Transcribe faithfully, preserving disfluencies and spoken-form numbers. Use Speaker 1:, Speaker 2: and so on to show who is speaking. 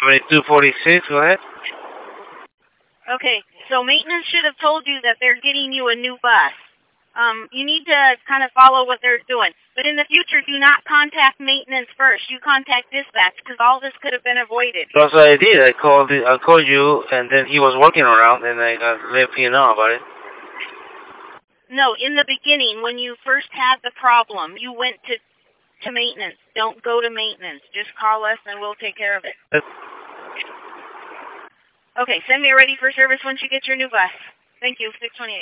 Speaker 1: seventy-two forty-six, go ahead.
Speaker 2: Okay, so maintenance should have told you that they're getting you a new bus. Um, you need to kind of follow what they're doing. But in the future, do not contact maintenance first. You contact dispatch, because all this could have been avoided.
Speaker 1: That's what I did. I called I called you, and then he was working around, and I got let you know about it.
Speaker 2: No, in the beginning, when you first had the problem, you went to, to maintenance. Don't go to maintenance. Just call us, and we'll take care of it.
Speaker 1: That's
Speaker 2: Okay, send me a ready for service once you get your new bus. Thank you, six twenty-eight.